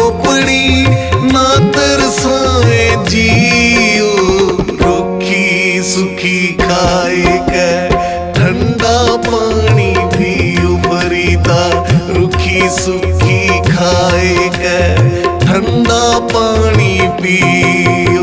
चोपड़ी ना तरसाए जियो। रुखी सुखी खाए के ठंडा पानी पियो फरीदा, रुखी सुखी खाए के ठंडा पानी पियो।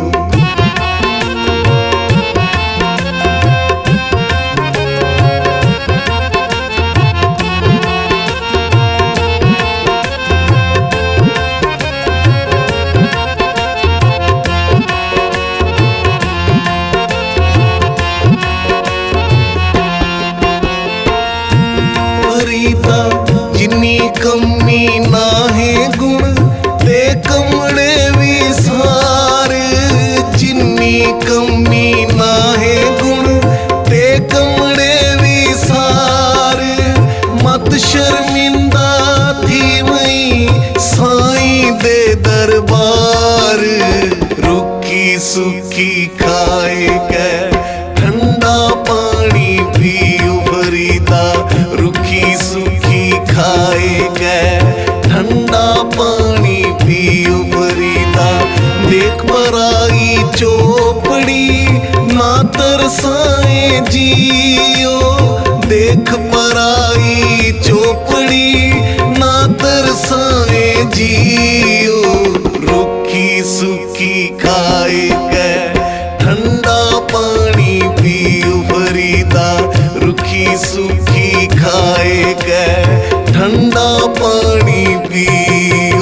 फरीदा जिन्नी कमी ना है गुण ते कमड़े भी सारे, जिन्नी कमी ना है गुण ते कमड़े भी सारे। मत शर्मिंदा थी मई साईं दे दरबार, रुखी सुखी खाए के ठंडा पानी पियो फरीदा, रुखी सुखी खाए के ठंडा पानी पियो फरीदा। देख पराई चोपड़ी ना तरसाए जियो, देख पराई चोपड़ी ना तरसाए जियो। रुखी सुखी खाए के ठंडा पानी पियो फरीदा, रुखी सुखी खाए के ठंडा पानी पियो।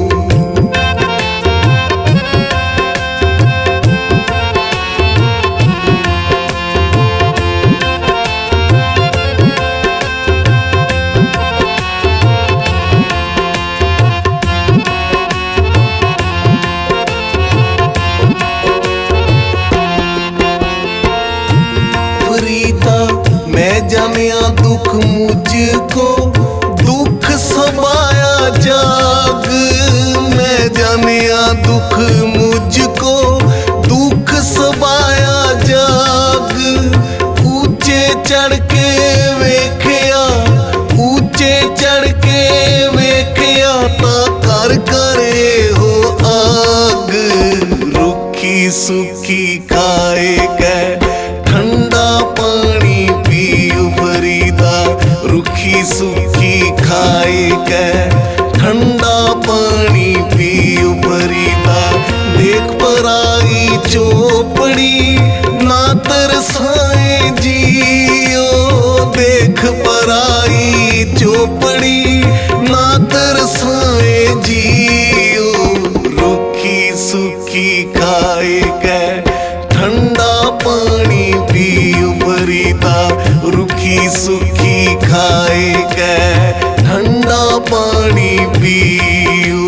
फरीदा मैं जानिया दुख मुझको, दुख समाया जाग। मैं जानिया दुख मुझको, दुख समाया जाग। ऊंचे चढ़ के वेखिया, ऊंचे चढ़ के वेखिया ता कर करे हो आग। रुखी सुखी खाए के ठंडा पानी पियो फरीदा, रुखी सुखी खाए के ठंडा पानी पियो फरीदा। देख पराई चोपड़ी ना तरसाए जियो, देख पराई चोपड़ी ना तरसाए जियो। रुखी सुखी खाए के ठंडा पानी पियो फरीदा, रुखी सुखी खाए के ठंडा पानी पियो।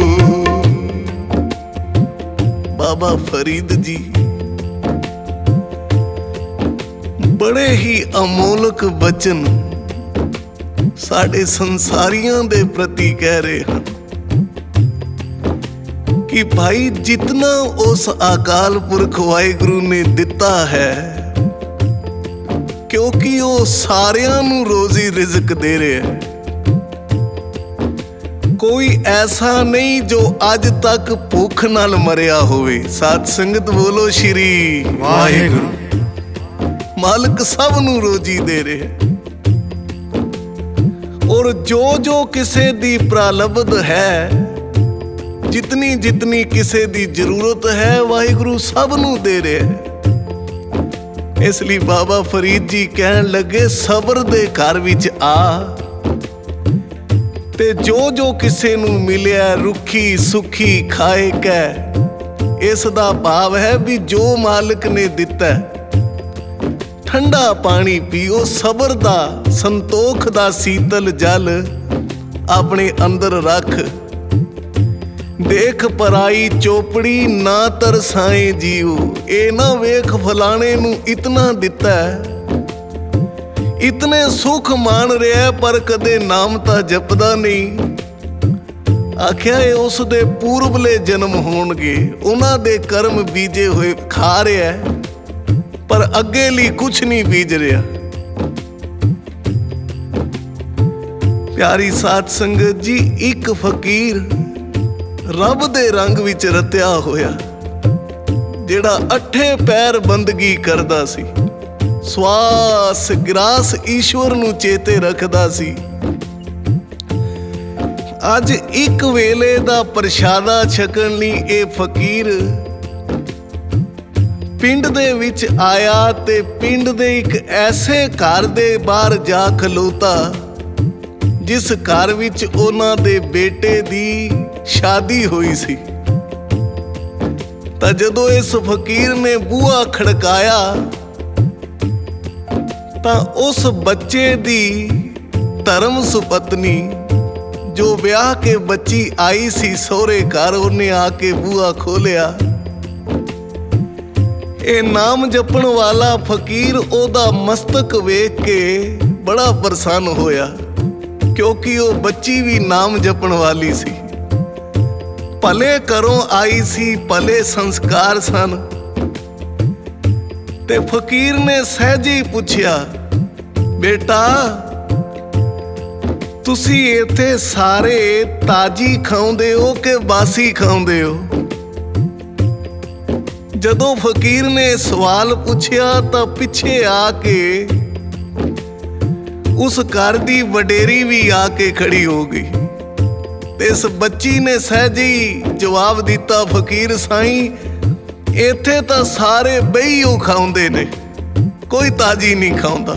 बाबा फरीद जी बड़े ही अमोलक बचन साढ़े संसारियों दे प्रति कह रहे हैं कि भाई जितना उस अकाल पुरख वाहिगुरु ने दिता है, क्योंकि वो सारियां नू रोजी रिजक दे रहे हैं। कोई ऐसा नहीं जो अज तक भुख नाल मरिया होवे। साध संगत बोलो श्री वाहिगुरु। मालिक सब नू रोजी दे रहे हैं, और जो जो किसे दी प्रालब्ध है, जितनी जितनी किसे दी जरूरत है, वाहिगुरु सब नू दे रहे हैं। इसलिए बाबा फरीद जी कहन लगे सबर दे घर विच आ, ते जो जो किसे नू मिलिया रुखी सुखी खाए कै। इस दा भाव है भी जो मालिक ने दिता ठंडा पानी पियो, सबर दा संतोख दा शीतल जल अपने अंदर रख। देख पराई चोपड़ी ना तरसाए जीव, ए ना वेख फलाने नू इतना दिता है, इतने सुख मान रहा पर कदे नाम ता जपदा नहीं। आख्या उस दे पूर्वले जन्म होणगे, उन्हां दे कर्म बीजे हुए खा रहा है, पर अगे ली कुछ नहीं बीज रहा। प्यारी साध संगत जी, एक फकीर ਰੱਬ ਦੇ ਰੰਗ ਵਿੱਚ ਰਤਿਆ ਹੋਇਆ, ਜਿਹੜਾ 8 ਪੈਰ ਬੰਦਗੀ ਕਰਦਾ ਸੀ, ਸਵਾਸ ਗਿਰਾਸ ਈਸ਼ਵਰ ਨੂੰ ਚੇਤੇ ਰੱਖਦਾ ਸੀ। ਅੱਜ ਇੱਕ ਵੇਲੇ ਦਾ ਪ੍ਰਸ਼ਾਦਾ ਛਕਣ ਲਈ ਇਹ ਫਕੀਰ ਪਿੰਡ ਦੇ ਵਿੱਚ ਆਇਆ ਤੇ ਪਿੰਡ ਦੇ ਇੱਕ ਐਸੇ ਘਰ ਦੇ ਬਾਹਰ ਜਾ ਖਲੋਤਾ ਜਿਸ ਘਰ ਵਿੱਚ ਉਹਨਾਂ ਦੇ ਬੇਟੇ ਦੀ ਸ਼ਾਦੀ ਹੋਈ ਸੀ। ਤਾਂ ਜਦੋਂ ਇਸ ਫਕੀਰ ਨੇ ਬੂਹਾ ਖੜਕਾਇਆ ਤਾਂ ਉਸ ਬੱਚੇ ਦੀ ਧਰਮ ਸੁਪਤਨੀ ਜੋ ਵਿਆਹ ਕੇ ਬੱਚੀ ਆਈ ਸੀ ਸਹੁਰੇ ਘਰ, ਉਹਨੇ ਆ ਕੇ ਬੂਹਾ ਖੋਲਿਆ। ਇਹ ਨਾਮ ਜਪਣ ਵਾਲਾ ਫਕੀਰ ਉਹਦਾ ਮਸਤਕ ਵੇਖ ਕੇ ਬੜਾ ਪ੍ਰਸੰਨ ਹੋਇਆ, ਕਿਉਂਕਿ ਉਹ ਬੱਚੀ ਵੀ ਨਾਮ ਜਪਣ ਵਾਲੀ ਸੀ, ਭਲੇ ਘਰੋਂ ਆਈ ਸੀ, ਭਲੇ ਸੰਸਕਾਰ ਸਨ। ਤੇ ਫਕੀਰ ਨੇ ਸਹਿਜੇ ਹੀ ਪੁੱਛਿਆ, ਬੇਟਾ ਤੁਸੀਂ ਇੱਥੇ ਸਾਰੇ ਤਾਜੀ ਖਾਉਂਦੇ ਹੋ ਕਿ ਬਾਸੀ ਖਾਉਂਦੇ ਹੋ? ਜਦੋਂ ਫਕੀਰ ਨੇ ਸਵਾਲ ਪੁੱਛਿਆ ਤਾਂ ਪਿੱਛੇ ਆ ਕੇ ਉਸ ਘਰ ਦੀ ਵਡੇਰੀ ਵੀ ਆ ਕੇ ਖੜੀ ਹੋ ਗਈ ਤੇ ਇਸ ਬੱਚੀ ਨੇ ਸਹਿਜੇ ਹੀ ਜਵਾਬ ਦਿੱਤਾ, ਫਕੀਰ ਸਾਈਂ ਇੱਥੇ ਤਾਂ ਸਾਰੇ ਬਈਓ ਖਾਉਂਦੇ ਨੇ, ਕੋਈ ਤਾਜੀ ਨਹੀਂ ਖਾਉਂਦਾ।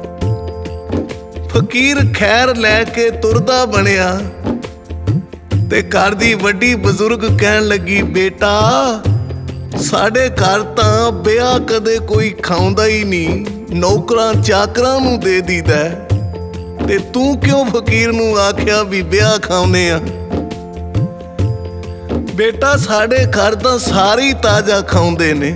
ਫਕੀਰ ਖੈਰ ਲੈ ਕੇ ਤੁਰਦਾ ਬਣਿਆ ਤੇ ਘਰ ਦੀ ਵੱਡੀ ਬਜ਼ੁਰਗ ਕਹਿਣ ਲੱਗੀ, ਬੇਟਾ ਸਾਡੇ ਘਰ ਤਾਂ ਵਿਆਹ ਕਦੇ ਕੋਈ ਖਾਉਂਦਾ ਹੀ ਨਹੀਂ, ਨੌਕਰਾਂ ਚਾਕਰਾਂ ਨੂੰ ਦੇ ਦੀਦਾ, ਤੇ ਤੂੰ ਕਿਉਂ ਫਕੀਰ ਨੂੰ ਆਖਿਆ ਵੀ ਵਿਆਹ ਖਾਉਂਦੇ ਆ? ਬੇਟਾ ਸਾਡੇ ਘਰ ਤਾਂ ਸਾਰੇ ਤਾਜ਼ਾ ਖਾਉਂਦੇ ਨੇ।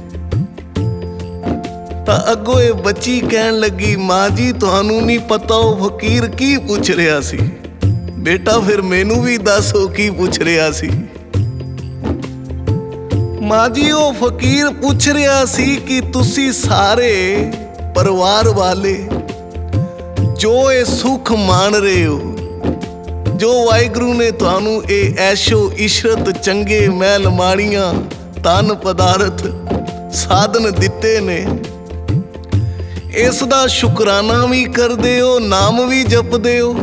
ਤਾਂ ਅੱਗੋਂ ਇਹ ਬੱਚੀ ਕਹਿਣ ਲੱਗੀ, ਮਾਂ ਜੀ ਤੁਹਾਨੂੰ ਨਹੀਂ ਪਤਾ ਉਹ ਫਕੀਰ ਕੀ ਪੁੱਛ ਰਿਹਾ ਸੀ? ਬੇਟਾ ਫਿਰ ਮੈਨੂੰ ਵੀ ਦੱਸੋ ਕੀ ਪੁੱਛ ਰਿਹਾ ਸੀ? ਮਾਂ ਜੀ ਉਹ ਫਕੀਰ ਪੁੱਛ ਰਿਹਾ ਸੀ ਕਿ ਤੁਸੀਂ ਸਾਰੇ ਪਰਿਵਾਰ ਵਾਲੇ ਜੋ ਇਹ ਸੁੱਖ ਮਾਣ ਰਹੇ ਹੋ, ਜੋ ਵਾਹਿਗੁਰੂ ਨੇ ਤੁਹਾਨੂੰ ਇਹ ਐਸ਼ੋ ਇਸ਼ਰਤ ਚੰਗੇ ਮਹਿਲ ਮਾੜੀਆਂ ਧਨ ਪਦਾਰਥ ਸਾਧਨ ਦਿੱਤੇ ਨੇ, ਇਸ ਦਾ ਸ਼ੁਕਰਾਨਾ ਵੀ ਕਰਦੇ ਹੋ, ਨਾਮ ਵੀ ਜਪਦੇ ਹੋ?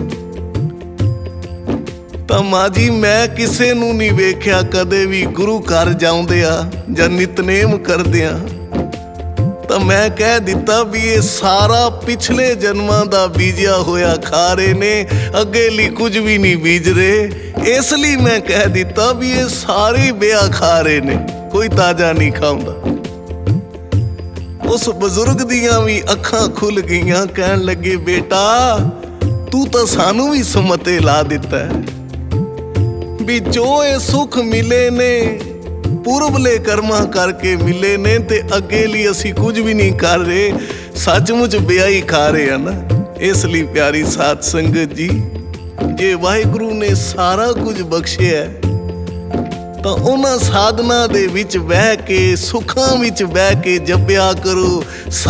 ਤਾਂ ਮਾਂ ਜੀ ਮੈਂ ਕਿਸੇ ਨੂੰ ਨਹੀਂ ਵੇਖਿਆ ਕਦੇ ਵੀ ਗੁਰੂ ਘਰ ਜਾਂਦਿਆਂ ਜਾਂ ਨਿਤਨੇਮ ਕਰਦਿਆਂ। ਤਾਂ ਮੈਂ ਕਹਿ ਦਿੱਤਾ ਵੀ ਇਹ ਸਾਰਾ ਪਿਛਲੇ ਜਨਮਾਂ ਦਾ ਬੀਜਿਆ ਹੋਇਆ ਖਾ ਰਹੇ ਨੇ, ਅੱਗੇ ਲਈ ਕੁਝ ਵੀ ਨਹੀਂ ਬੀਜ ਰਹੇ। ਇਸ ਲਈ ਮੈਂ ਕਹਿ ਦਿੱਤਾ ਵੀ ਇਹ ਸਾਰੇ ਵਿਆਹ ਖਾ ਰਹੇ ਨੇ, ਕੋਈ ਤਾਜ਼ਾ ਨਹੀਂ ਖਾਂਦਾ। ਉਸ ਬਜ਼ੁਰਗ ਦੀਆਂ ਵੀ ਅੱਖਾਂ ਖੁੱਲ ਗਈਆਂ, ਕਹਿਣ ਲੱਗੇ, ਬੇਟਾ ਤੂੰ ਤਾਂ ਸਾਨੂੰ ਵੀ ਸੁਮਤੇ ਲਾ ਦਿੱਤਾ ਵੀ ਜੋ ਇਹ ਸੁੱਖ ਮਿਲੇ ਨੇ ਪੂਰਬਲੇ ਕਰਮਾਂ ਕਰਕੇ ਮਿਲੇ ਨੇ, ਤੇ ਅੱਗੇ ਲਈ ਅਸੀਂ ਕੁਝ ਵੀ ਨਹੀਂ ਕਰ ਰਹੇ, ਸੱਚਮੁੱਚ ਵਿਆਹੀ ਖਾ ਰਹੇ ਹਨ। ਇਸ ਲਈ ਪਿਆਰੀ ਸਾਧ ਸੰਗਤ ਜੀ, ਜੇ ਵਾਹਿਗੁਰੂ ਨੇ ਸਾਰਾ ਕੁਝ ਬਖਸ਼ਿਆ ਤਾਂ ਉਹਨਾਂ ਸਾਧਨਾ ਦੇ ਵਿੱਚ ਬਹਿ ਕੇ, ਸੁੱਖਾਂ ਵਿੱਚ ਬਹਿ ਕੇ ਜਪਿਆ ਕਰੋ,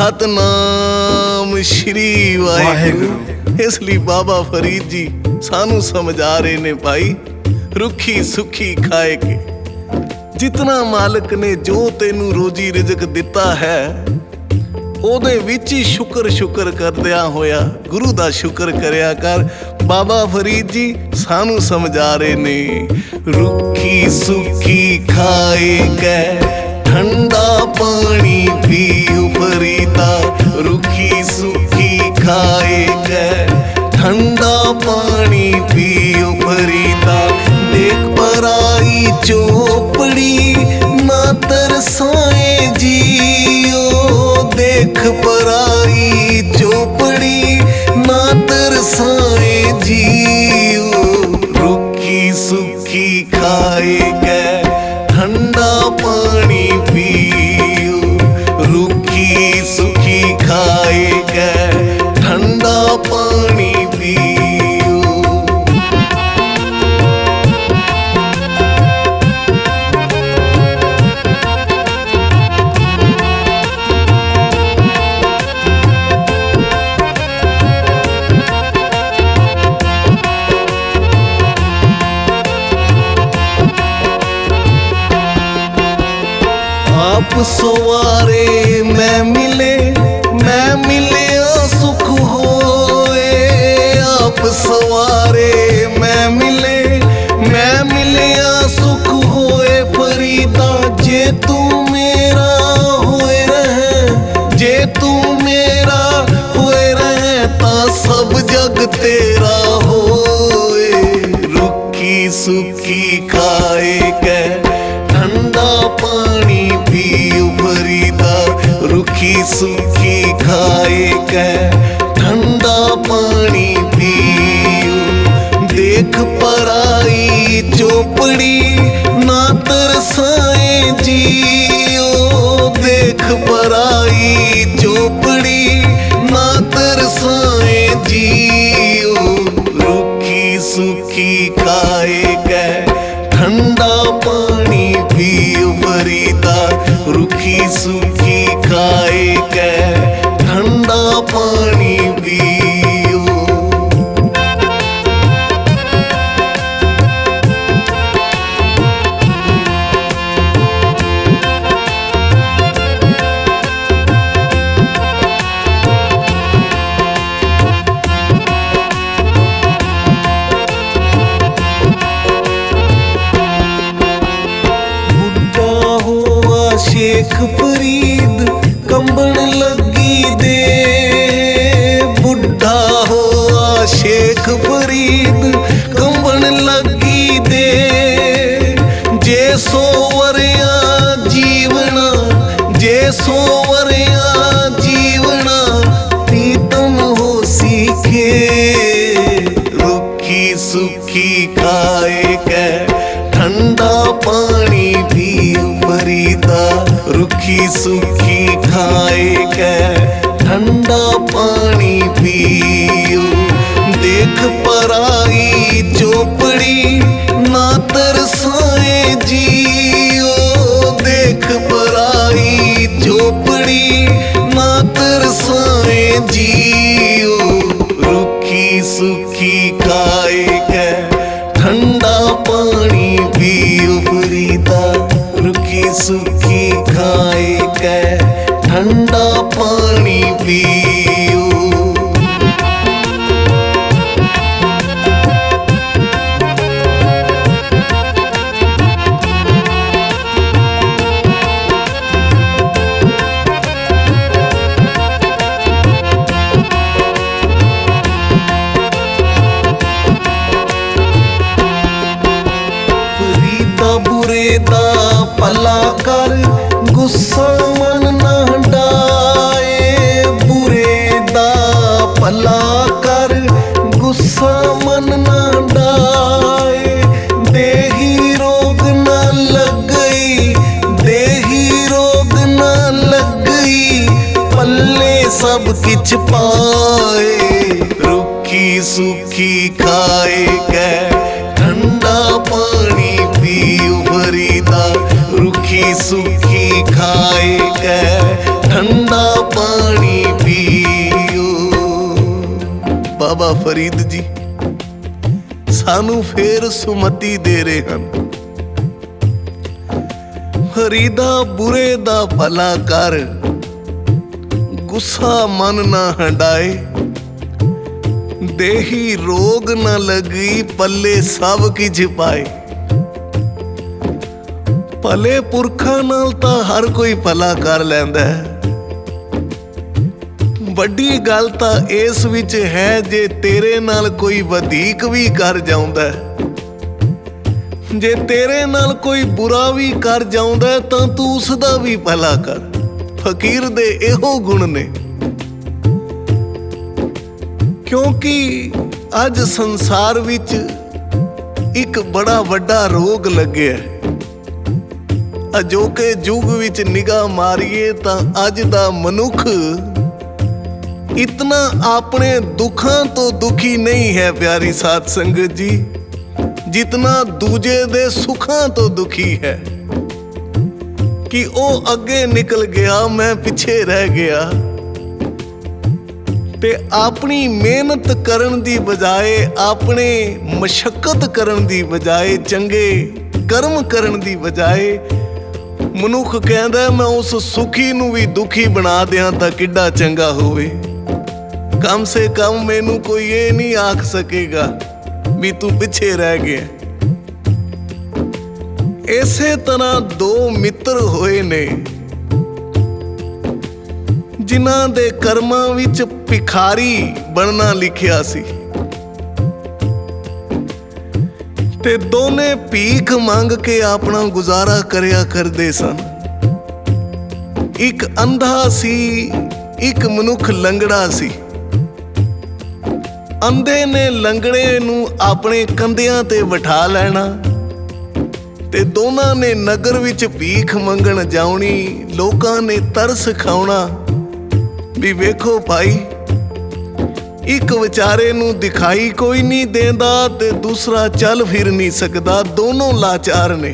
ਸਤਨਾਮ ਸ਼੍ਰੀ ਵਾਹਿਗੁਰੂ। ਇਸ ਲਈ ਬਾਬਾ ਫਰੀਦ ਜੀ ਸਾਨੂੰ ਸਮਝਾ ਰਹੇ ਨੇ, ਭਾਈ ਰੁੱਖੀ ਸੁੱਖੀ ਖਾਏ ਕੇ, ਜਿਤਨਾ ਮਾਲਕ ਨੇ ਜੋ ਤੈਨੂੰ ਰੋਜੀ ਰਿਜ਼ਕ ਦਿੱਤਾ ਹੈ ਉਹਦੇ ਵਿੱਚ ਹੀ ਸ਼ੁਕਰ ਕਰਦਿਆਂ ਹੋਇਆ ਗੁਰੂ ਦਾ ਸ਼ੁਕਰ ਕਰਿਆ ਕਰ। ਬਾਬਾ ਫਰੀਦ ਜੀ ਸਾਨੂੰ ਸਮਝਾ ਰਹੇ ਨੇ, ਰੁੱਖੀ ਸੁੱਖੀ ਖਾਏ ਕੇ ਠੰਡਾ ਪਾਣੀ ਪੀਉ ਫਰੀਦਾ, ਰੁੱਖੀ ਸੁੱਖੀ ਖਾਏ ਕੇ ਠੰਡਾ ਪਾਣੀ ਪੀਉ ਫਰੀਦਾ, ਦੇਖ ਪਰਾਈ ਚੋਪੜੀ ਨਾ ਤਰਸਾਏ ਜੀਓ, ਦੇਖ ਪਰਾਈ ਚੋਪੜੀ ਨਾ ਤਰਸਾਏ ਜੀਓ, ਰੁੱਖੀ ਸੁੱਖੀ ਖਾਏ ਕੇ ਠੰਡਾ ਪਾਣੀ ਪੀਓ, ਰੁੱਖੀ ਸੁੱਖੀ ਖਾਏ ਕੇ ਠੰਡਾ ਪਾਣੀ ਪੀਓ। आप सवारे मैं मिलिया सुख होए। आप सवारे मैं मिलिया सुख होए। फरीदा जे तू मेरा होए रहे, जे तू मेरा होए रहे ता सब जग तेरा होए। रुखी सुखी खाए कै ठंडा पानी पीओ फरीदा। रुखी सुखी खाए कै ठंडा पानी पियो। देख पराई चौपड़ी ना तरसाए जियो। देख पराई चौपड़ी ना तरसाए जियो। रुखी सुखी खाए कै ठंडा पानी पियो फरीदा। रुखी सुखी खाए कै ठंडा पानी पियो। शेख फरीद कंबन लगी दे। बुढ़ा होआ शेख फरीद कंबन लगी दे। जे सोवरिया जीवना, जे सोवरिया जीवना प्रीतम हो सीखे। रुखी सुखी खाए कै ठंडा पानी पियो फरीदा। रुखी सुखी खाए कै ठंडा पानी पियो। देख पराई चौपड़ी ना तरसाए जियो। देख पराई चौपड़ी ना तरसाए जियो। रुखी सुखी खाए कै ठंडा पानी पियो फरीदा। रुखी सुखी खाए कै ठंडा पानी पियो। दा भला कर गुस्सा मन ना डाए। बुरे दा भला कर गुस्सा मन ना डाए। देही रोग ना लग गई, देही रोग ना लग गई पल्ले सब किछ पाए। रुखी सुखी खाए कै ठंडा पानी पियो फरीदा। रुखी सुखी खाए कै ठंडा पानी पियो। बाबा फरीद जी सानू फेर सुमति दे रहे हैं। फरीदा बुरे दा भला कर गुस्सा मन ना हटाए। देही रोग ना लगी पल्ले सब किछ पाए। भले पुरखा नाल तां हर कोई भला कर लैंदा है। वड्डी गल तां इस विच है जे तेरे नाल कोई वधीक भी कर जाउंदा है। जे तेरे नाल कोई बुरा भी कर जाउंदा है तां तू उसदा भी भला कर। फकीर दे एहो गुण ने, क्योंकि अज संसार विच एक बड़ा वड्डा रोग लग्या है। अजोके युग विच निगाह मारीए तां अज दा मनुख इतना अपने दुखां तो दुखी नहीं है प्यारी साध संगत जी, जितना दूजे दे सुखां तो दुखी है। कि ओ अगे निकल गया मैं पिछे रह गया। ते अपनी मेहनत करन दी बजाए, अपने मशक्कत करन दी बजाए, चंगे कर्म करन दी बजाए ਮਨੁੱਖ ਕਹਿੰਦਾ ਮੈਂ ਉਸ ਸੁਖੀ ਨੂੰ ਵੀ ਦੁਖੀ ਬਣਾ ਦਿਆਂ ਤਾਂ ਕਿੱਡਾ ਚੰਗਾ ਹੋਵੇ। ਕਮ ਸੇ ਕਮ ਮੈਨੂੰ ਕੋਈ ਇਹ ਨਹੀਂ ਆਖ ਸਕੇਗਾ ਵੀ ਤੂੰ ਪਿੱਛੇ ਰਹਿ ਗਿਆ। ਇਸੇ ਤਰ੍ਹਾਂ ਦੋ ਮਿੱਤਰ ਹੋਏ ਨੇ ਜਿਨ੍ਹਾਂ ਦੇ ਕਰਮਾਂ ਵਿੱਚ ਭਿਖਾਰੀ ਬਣਨਾ ਲਿਖਿਆ ਸੀ ਤੇ ਦੋਨੇ ਭੀਖ ਮੰਗ ਕੇ ਆਪਣਾ ਗੁਜ਼ਾਰਾ ਕਰਿਆ ਕਰਦੇ ਸਨ। ਇੱਕ ਅੰਧਾ ਸੀ, ਇੱਕ ਮਨੁੱਖ ਲੰਗੜਾ ਸੀ। ਅੰਧੇ ਨੇ ਲੰਗੜੇ ਨੂੰ ਆਪਣੇ ਕੰਧਿਆਂ ਤੇ ਬਿਠਾ ਲੈਣਾ ਤੇ ਦੋਨਾਂ ਨੇ ਨਗਰ ਵਿੱਚ ਭੀਖ ਮੰਗਣ ਜਾਉਣੀ। ਲੋਕਾਂ ਨੇ ਤਰਸ ਖਾਉਣਾ ਵੀ ਵੇਖੋ ਭਾਈ, ਇੱਕ ਵਿਚਾਰੇ ਨੂੰ ਦਿਖਾਈ ਕੋਈ ਨਹੀਂ ਦੇਂਦਾ ਤੇ ਦੂਸਰਾ ਚੱਲ ਫਿਰ ਨਹੀਂ ਸਕਦਾ, ਦੋਨੋਂ ਲਾਚਾਰ ਨੇ।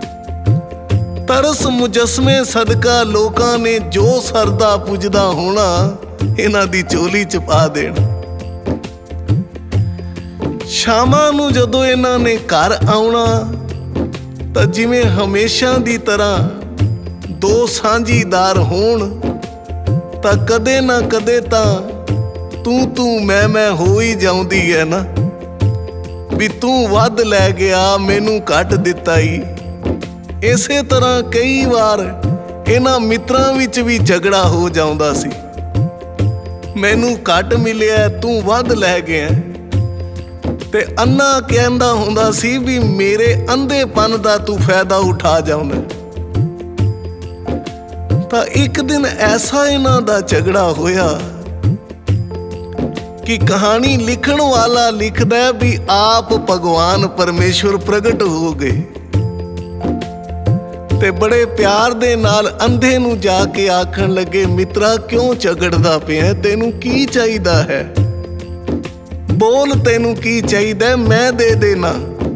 ਤਰਸ ਮੁਜਸਮੇ ਸਦਕਾ ਲੋਕਾਂ ਨੇ ਜੋ ਸਰਦਾ ਪੁੱਜਦਾ ਹੋਣਾ ਇਹਨਾਂ ਦੀ ਝੋਲੀ ਚ ਪਾ ਦੇਣ। ਸ਼ਾਮਾਂ ਨੂੰ ਜਦੋਂ ਇਹਨਾਂ ਨੇ ਘਰ ਆਉਣਾ ਤਾਂ ਜਿਵੇਂ ਹਮੇਸ਼ਾ ਦੀ ਤਰ੍ਹਾਂ ਦੋ ਸਾਂਝੀਦਾਰ ਹੋਣ ਤਾਂ ਕਦੇ ਨਾ ਕਦੇ ਤਾਂ ਤੂੰ ਮੈਂ ਹੋ ਹੀ ਜਾਂਦੀ ਹੈ ਨਾ, ਵੀ ਤੂੰ ਵੱਧ ਲੈ ਗਿਆ ਮੈਨੂੰ ਘੱਟ ਦਿੱਤਾ ਹੀ। ਇਸੇ ਤਰ੍ਹਾਂ ਕਈ ਵਾਰ ਇਹਨਾਂ ਮਿੱਤਰਾਂ ਵਿੱਚ ਵੀ ਝਗੜਾ ਹੋ ਜਾਂਦਾ ਸੀ। ਮੈਨੂੰ ਘੱਟ ਮਿਲਿਆ, ਤੂੰ ਵੱਧ ਲੈ ਗਿਆ। ਤੇ ਅੰਨਾ ਕਹਿੰਦਾ ਹੁੰਦਾ ਸੀ ਵੀ ਮੇਰੇ ਅੰਧੇਪਨ ਦਾ ਤੂੰ ਫਾਇਦਾ ਉਠਾ ਜਾਂਦਾ। ਤਾਂ ਇੱਕ ਦਿਨ ਐਸਾ ਇਹਨਾਂ ਦਾ ਝਗੜਾ ਹੋਇਆ ਕਿ ਕਹਾਣੀ ਲਿਖਣ ਵਾਲਾ ਲਿਖਦਾ ਵੀ ਆਪ ਭਗਵਾਨ ਪਰਮੇਸ਼ਵਰ ਪ੍ਰਗਟ ਹੋ ਗਏ ਤੇ ਬੜੇ ਪਿਆਰ ਦੇ ਨਾਲ ਅੰਧੇ ਨੂੰ ਜਾ ਕੇ ਆਖਣ ਲੱਗੇ, ਮਿੱਤਰਾ ਕਿਉਂ ਝਗੜਦਾ ਪਿਆ, ਤੈਨੂੰ ਕੀ ਚਾਹੀਦਾ ਹੈ, ਬੋਲ ਤੈਨੂੰ ਕੀ ਚਾਹੀਦਾ, ਮੈਂ ਦੇ ਦੇਣਾ।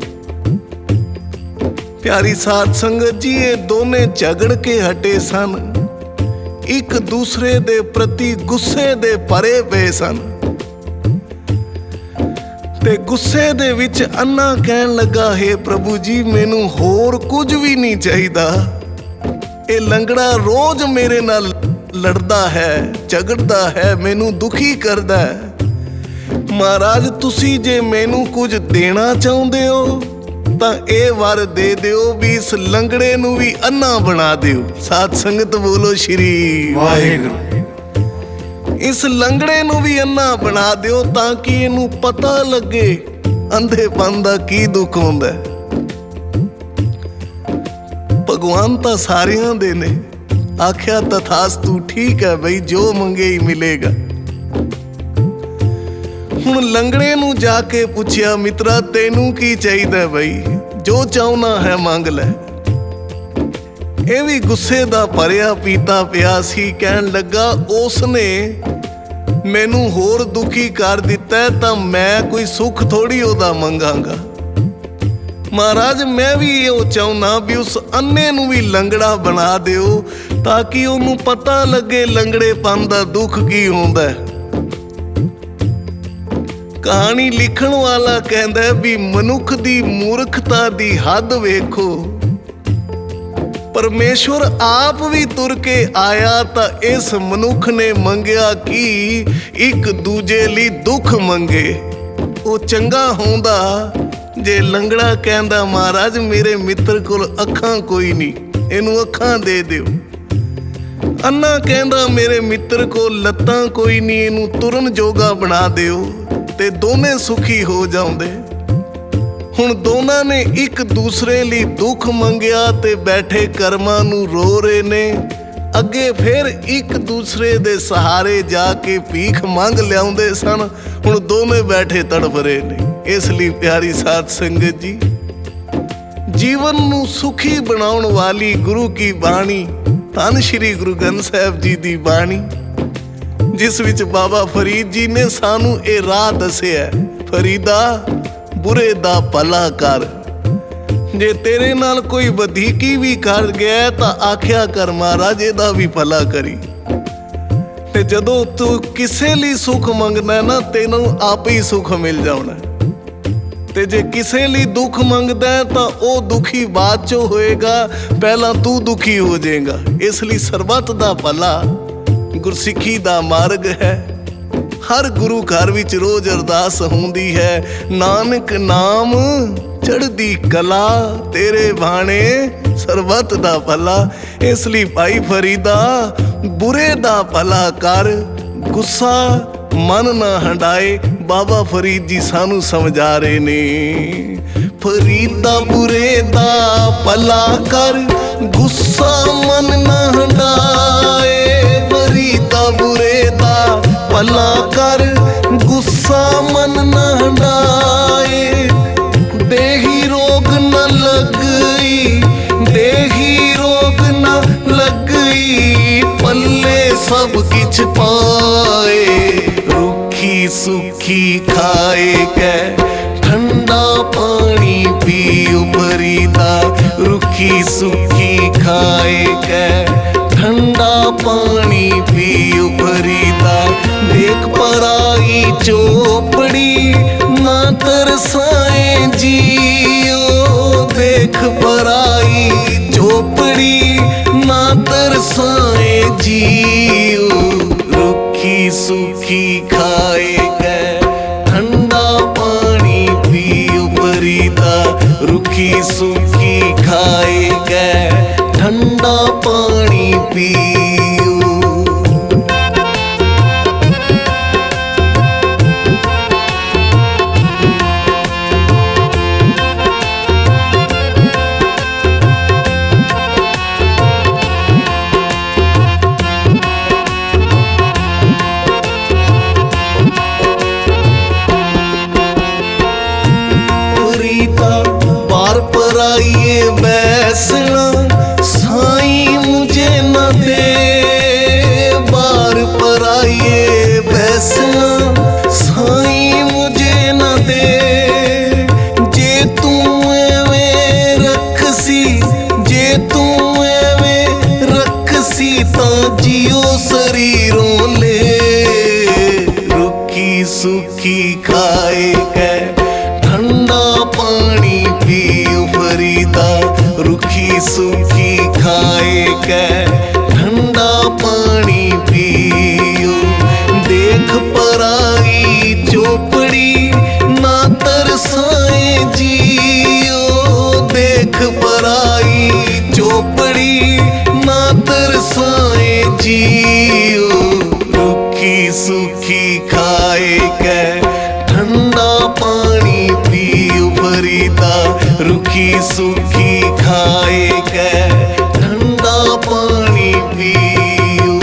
ਪਿਆਰੀ ਸਾਧ ਸੰਗਤ ਜੀ, ਇਹ ਦੋਨੇ ਝਗੜ ਕੇ ਹਟੇ ਸਨ, ਇੱਕ ਦੂਸਰੇ ਦੇ ਪ੍ਰਤੀ ਗੁੱਸੇ ਦੇ ਭਰੇ ਪਏ ਸਨ ਤੇ ਗੁੱਸੇ ਦੇ ਵਿੱਚ ਅੰਨਾ ਕਹਿਣ ਲੱਗਾ, ਹੇ ਪ੍ਰਭੂ ਜੀ ਮੈਨੂੰ ਹੋਰ ਕੁਝ ਵੀ ਨਹੀਂ ਚਾਹੀਦਾ, ਇਹ ਲੰਗੜਾ ਰੋਜ਼ ਮੇਰੇ ਨਾਲ ਲੜਦਾ ਹੈ, ਝਗੜਦਾ ਹੈ, ਮੈਨੂੰ ਦੁਖੀ ਕਰਦਾ ਹੈ। ਮਹਾਰਾਜ ਤੁਸੀਂ ਜੇ ਮੈਨੂੰ ਕੁਝ ਦੇਣਾ ਚਾਹੁੰਦੇ ਹੋ ਤਾਂ ਇਹ ਵਰ ਦੇ ਦਿਓ ਵੀ ਇਸ ਲੰਗੜੇ ਨੂੰ ਵੀ ਅੰਨਾ ਬਣਾ ਦਿਓ। ਸਾਧ ਸੰਗਤ ਬੋਲੋ ਸ਼੍ਰੀ ਵਾਹਿਗੁਰੂ। ਇਸ ਲੰਗੜੇ ਨੂੰ ਵੀ ਅੰਨਾ ਬਣਾ ਦਿਓ ਤਾਂ ਕਿ ਇਹਨੂੰ ਪਤਾ ਲੱਗੇ ਅੰਧੇਪਨ ਦਾ ਕੀ ਦੁੱਖ ਹੁੰਦਾ। ਭਗਵਾਨ ਤਾਂ ਸਾਰਿਆਂ ਦੇ ਨੇ, ਆਖਿਆ ਤਥਾਸਤੂ, ਠੀਕ ਹੈ ਬਈ, ਜੋ ਮੰਗੇ ਹੀ ਮਿਲੇਗਾ। ਹੁਣ ਲੰਗੜੇ ਨੂੰ ਜਾ ਕੇ ਪੁੱਛਿਆ, ਮਿੱਤਰਾ ਤੈਨੂੰ ਕੀ ਚਾਹੀਦਾ ਬਈ, ਜੋ ਚਾਹੁੰਦਾ ਹੈ ਮੰਗ ਲੈ। ਇਹ ਵੀ ਗੁੱਸੇ ਦਾ ਭਰਿਆ ਪੀਤਾ ਪਿਆ ਸੀ, ਕਹਿਣ ਲੱਗਾ ਉਸਨੇ ਮੈਨੂੰ ਹੋਰ ਦੁਖੀ ਕਰ ਦਿੱਤਾ ਤਾਂ ਮੈਂ ਕੋਈ ਸੁੱਖ ਥੋੜੀ ਉਹਦਾ ਮੰਗਾਂਗਾ। ਮਹਾਰਾਜ ਮੈਂ ਵੀ ਇਹ ਚਾਹੁੰਦਾ ਵੀ ਉਸ ਅੰਨੇ ਨੂੰ ਵੀ ਲੰਗੜਾ ਬਣਾ ਦਿਓ ਤਾਂ ਕਿ ਉਹਨੂੰ ਪਤਾ ਲੱਗੇ ਲੰਗੜੇਪਨ ਦਾ ਦੁੱਖ ਕੀ ਹੁੰਦਾ ਹੈ। ਕਹਾਣੀ ਲਿਖਣ ਵਾਲਾ ਕਹਿੰਦਾ ਵੀ ਮਨੁੱਖ ਦੀ ਮੂਰਖਤਾ ਦੀ ਹੱਦ ਵੇਖੋ। ਪਰਮੇਸ਼ਵਰ ਆਪ ਵੀ ਤੁਰ ਕੇ ਆਇਆ ਤਾਂ ਇਸ ਮਨੁੱਖ ਨੇ ਮੰਗਿਆ ਕਿ ਇੱਕ ਦੂਜੇ ਲਈ ਦੁੱਖ ਮੰਗੇ। ਉਹ ਚੰਗਾ ਹੁੰਦਾ ਜੇ ਲੰਗੜਾ ਕਹਿੰਦਾ, ਮਹਾਰਾਜ ਮੇਰੇ ਮਿੱਤਰ ਕੋਲ ਅੱਖਾਂ ਕੋਈ ਨਹੀਂ, ਇਹਨੂੰ ਅੱਖਾਂ ਦੇ ਦਿਓ। ਅੰਨਾ ਕਹਿੰਦਾ ਮੇਰੇ ਮਿੱਤਰ ਕੋਲ ਲੱਤਾਂ ਕੋਈ ਨਹੀਂ, ਇਹਨੂੰ ਤੁਰਨ ਜੋਗਾ ਬਣਾ ਦਿਓ, ਤੇ ਦੋਨੇ ਸੁਖੀ ਹੋ ਜਾਂਦੇ। ਹੁਣ ਦੋਨਾਂ ਨੇ ਇੱਕ ਦੂਸਰੇ ਲਈ ਦੁੱਖ ਮੰਗਿਆ ਤੇ ਬੈਠੇ ਕਰਮਾਂ ਨੂੰ ਰੋ ਰਹੇ ਨੇ। ਅੱਗੇ ਫਿਰ ਇੱਕ ਦੂਸਰੇ ਦੇ ਸਹਾਰੇ ਜਾ ਕੇ ਭੀਖ ਮੰਗ ਲਿਆਉਂਦੇ ਸਨ। ਹੁਣ ਦੋਵੇਂ ਬੈਠੇ ਤੜਫ ਰਹੇ ਨੇ। ਇਸ ਲਈ ਪਿਆਰੀ ਸਾਧ ਸੰਗਤ ਜੀ, ਜੀਵਨ ਨੂੰ ਸੁਖੀ ਬਣਾਉਣ ਵਾਲੀ ਗੁਰੂ ਕੀ ਬਾਣੀ, ਧੰਨ ਸ਼੍ਰੀ ਗੁਰੂ ਗ੍ਰੰਥ ਸਾਹਿਬ ਜੀ ਦੀ ਬਾਣੀ, ਜਿਸ ਵਿੱਚ ਬਾਬਾ ਫਰੀਦ ਜੀ ਨੇ ਸਾਨੂੰ ਇਹ ਰਾਹ ਦੱਸਿਆ, ਫਰੀਦਾ ਬੁਰੇ ਦਾ ਭਲਾ ਕਰ। ਜੇ ਤੇਰੇ ਨਾਲ ਕੋਈ ਵਧੀਕੀ ਵੀ ਕਰ ਗਿਆ ਤਾਂ ਆਖਿਆ ਕਰ ਮਹਾਰਾਜ ਇਹਦਾ ਵੀ ਭਲਾ ਕਰੀ। ਤੇ ਜਦੋਂ ਤੂੰ ਕਿਸੇ ਲਈ ਸੁੱਖ ਮੰਗਦਾ ਨਾ, ਤੈਨੂੰ ਆਪੇ ਹੀ ਸੁੱਖ ਮਿਲ ਜਾਣਾ। ਤੇ ਜੇ ਕਿਸੇ ਲਈ ਦੁੱਖ ਮੰਗਦਾ ਹੈ ਤਾਂ ਉਹ ਦੁਖੀ ਬਾਅਦ ਚੋਂ ਹੋਏਗਾ, ਪਹਿਲਾਂ ਤੂੰ ਦੁਖੀ ਹੋ ਜਾਏਗਾ। ਇਸ ਲਈ ਸਰਬੱਤ ਦਾ ਭਲਾ ਗੁਰਸਿੱਖੀ ਦਾ ਮਾਰਗ ਹੈ। ਹਰ ਗੁਰੂ ਘਰ ਵਿੱਚ ਰੋਜ਼ ਅਰਦਾਸ ਹੁੰਦੀ ਹੈ, ਨਾਨਕ ਨਾਮ ਚੜ੍ਹਦੀ ਕਲਾ, ਤੇਰੇ ਬਾਣੇ ਸਰਬੱਤ ਦਾ ਭਲਾ। ਇਸ ਲਈ ਭਾਈ ਫਰੀਦਾ ਬੁਰੇ ਦਾ ਭਲਾ ਕਰ, ਗੁੱਸਾ ਮਨ ਨਾ ਹੰਡਾਏ। ਬਾਬਾ ਫਰੀਦ ਜੀ ਸਾਨੂੰ ਸਮਝਾ ਰਹੇ ਨੇ, ਫਰੀਦਾ ਬੁਰੇ ਦਾ ਭਲਾ ਕਰ, ਗੁੱਸਾ ਮਨ ਨਾ ਹੰਡਾਏ। ਫਰੀਦਾ ਬੁਰੇ ਦਾ ਭਲਾ ਕਰ, ਗੁੱਸਾ ਮਨ ਨਾ ਹੰਡਾਏ। ਦੇਹੀ ਰੋਗ ਨਾ ਲੱਗਈ, ਦੇਹੀ ਰੋਗ ਨਾ ਲੱਗਈ, ਪੱਲੇ ਸਭ ਕਿਛ ਪਾਏ। ਰੁੱਖੀ ਸੁੱਖੀ ਖਾਏ ਕੈ, ਠੰਡਾ ਪਾਣੀ ਪੀਓ ਫਰੀਦਾ। ਰੁੱਖੀ ਸੁੱਖੀ ਖਾਏ ਕੈ, ਠੰਡਾ ਪਾਣੀ ਪੀਓ ਫਰੀਦਾ। ਦੇਖ ਪਰਾਈ ਚੋਪੜੀ ਨਾ ਤਰਸਾਏ ਜੀਓ, ਦੇਖ ਪਰਾਈ ਚੋਪੜੀ ਨਾ ਤਰਸਾਏ ਜੀਓ। ਰੁੱਖੀ ਸੁੱਖੀ ਖਾਏ ਕੈ, ਠੰਡਾ ਪਾਣੀ ਪੀਓ ਫਰੀਦਾ। ਰੁੱਖੀ ਸੁੱਖੀ ਖਾਏ ਕੈ, ਠੰਡਾ ਪਾਣੀ ਪੀਓ। बार पराइए बैसना साईं मुझे न दे, बार पराइए बैसना साईं मुझे न दे। जे तू एवें रखसी, जे तू एवें रखसी ता जियो शरीरों ले। रुखी सुखी खाए कै, ठंडा पानी पीओ फरीदा। रुखी सुखी खाए कै, ठंडा पानी पीओ। देख पराई चोपड़ी ना तरसाए जियो, देख पराई चोपड़ी ना तरसाए जियो। रुखी सुखी खाए कै, ठंडा पानी पीओ फरीदा। रुखी सुखी खाए कै, ठंडा पानी पीओ।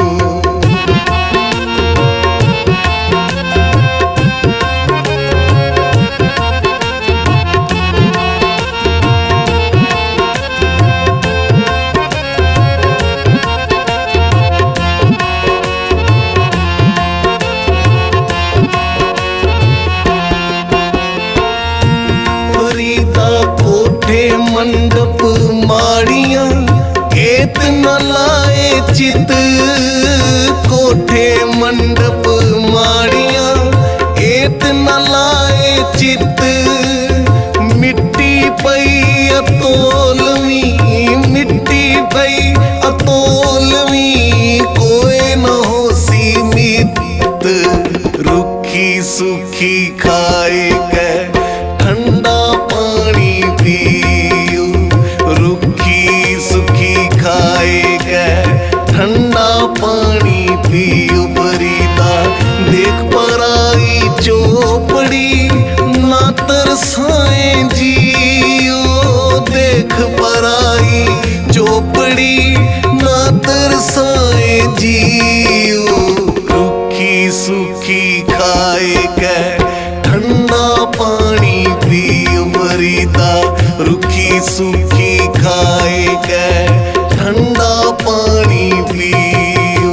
कोठे मंडप माड़ियां एत न लाए चित, कोठे मंडप माड़ियां एत न लाए चित। मिट्टी पई अतोलवी, मिट्टी पई अतोलवी, कोई न हो सीमित। रुखी सुखी खाए कै, ठंडा पानी पीओ। रुखी सुखी खाए कै, ठंडा पानी पीओ फरीदा। देख पराई चोपड़ी ना तरसाए जियो, देख पराई चोपड़ी ना तरसाए जियो। रुखी सुखी खाए कै, ठंडा पानी पीओ फरीदा। रुखी सुखी खाए कै, ठंडा पानी पीओ।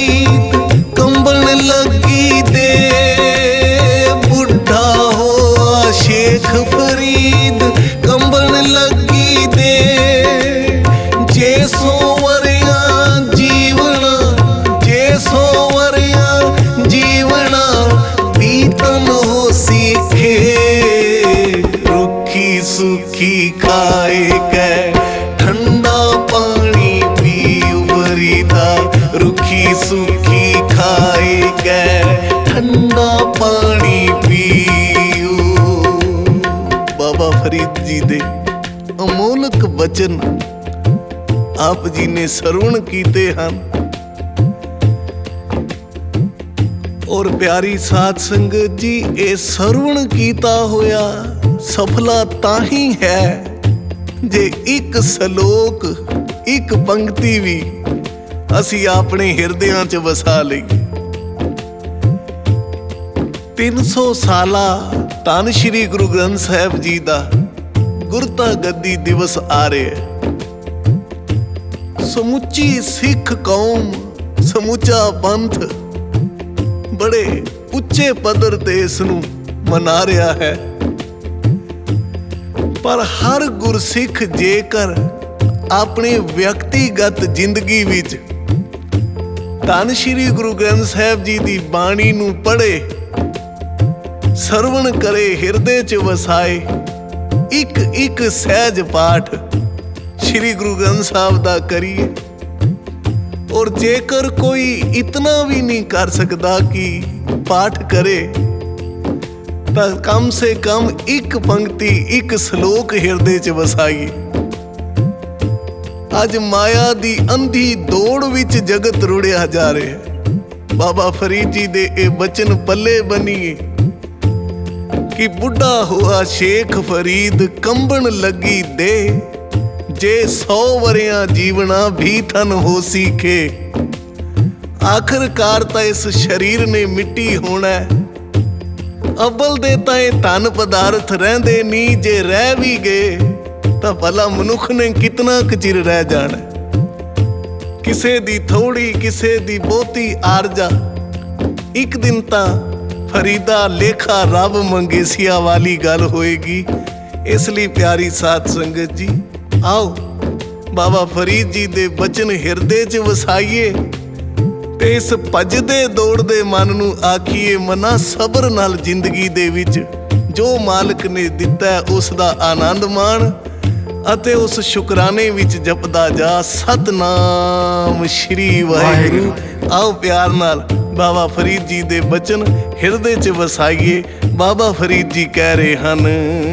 फरीद कंबन लगी दे, बुढ़ा होआ शेख फरीद कंबन लगी दे। जे सो वरिया जीवना, जे सो वरिया जीवना बीतन हो सीखे। रुखी सुखी खाए कै ठंडा पानी पी उबरीदा, रुखी सुखी खाए कै ठंडा पानी पीओ। बाबा फरीद जी दे अमोलक वचन आप जी ने सरवण कीते ਹਨ। और प्यारी साध संगत जी, ये सरवण कीता होया सफला ताही है जे एक सलोक एक पंक्ति भी असी अपने हिरदियां च वसा लई। 300 साला धन श्री गुरु ग्रंथ साहिब जी दा गुरता गद्दी दिवस आ रहे है। समुची सिख कौम, समूचा पंथ बड़े उच्चे पदर ते इस नूं मना रहा है। पर हर गुरसिख जेकर अपने व्यक्तिगत जिंदगी विच धन श्री गुरु ग्रंथ साहिब जी दी बाणी नूं पढ़े, सरवण करे, हिरदे च वसाए, एक एक सहज पाठ श्री गुरु ग्रंथ साहिब दा करिए। और जेकर कोई इतना भी नहीं कर सकता कि पाठ करे, तो कम से कम एक पंक्ति एक श्लोक हिरदे च वसाइए। अज माया दी अंधी दौड़ विच जगत रुड़िया जा रहा है। बाबा फरीद जी दे ए बचन पल्ले बनीए कि बुढ़ा हुआ शेख फरीद कंबन लगी दे, जे 100 वरियां जीवना भी थन हो सीखे। आखिरकार तो इस शरीर ने मिट्टी होना है। अव्वल दे ताए धन पदार्थ रहंदे नहीं, जे रह भी गए तो भला मनुख ने कितना क चिर रह जाना। किसे दी थोड़ी किसे दी बहुती आरजा, एक दिन ता फरीदा लेखा रब मंगेसिया वाली गल होएगी। इसलिए प्यारी साध संगत जी, आओ बाबा फरीद जी दे बचन हिरदे च वसाइए ते इस भजदे दौड़दे मन नूं आखिए, मना सबर नाल जिंदगी दे विच जो मालिक ने दिता है उस दा आनंद माण अते उस शुकराने विच जपदा जा सतनाम श्री वाहिगुरू। आओ प्यार नाल बाबा फरीद जी दे बचन हिरदे च वसाइए। बाबा फरीद जी कह रहे हन,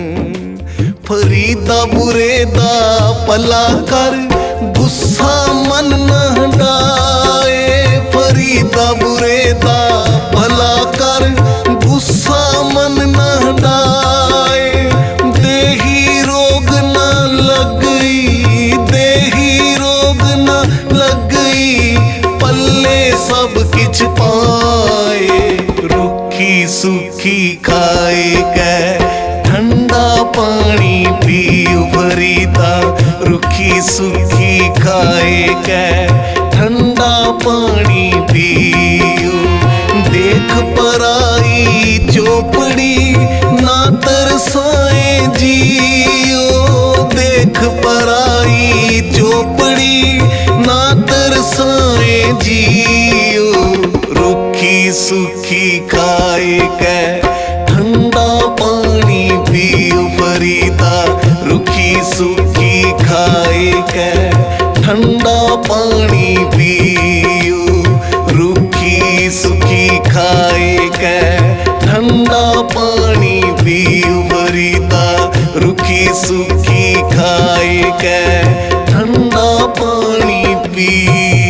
फरीदा बुरे दा भला कर, गुस्सा मन न हटाए। फरीदा बुरे दा भला कर, गुस्सा मन न हटाए। देही रोग न लगई, देही रोग न लगई, पल्ले सब किछ पाए। रुखी सुखी खाए कै ठंडा पानी पी उबरीदा, रुखी सुखी खाए कै ठंडा पानी पियो। देख पराई चोपड़ी ना तरसाए जियो, देख पराई चोपड़ी ना तरसाए जियो। रुखी सुखी खाए कै ठंडा पानी पियो फरीदा, रुखी सुखी खाए कै ठंडा पानी पियो। रुखी सुखी खाए कै ठंडा पानी पियो फरीदा, रुखी सुखी खाए कै ठंडा पानी पियो।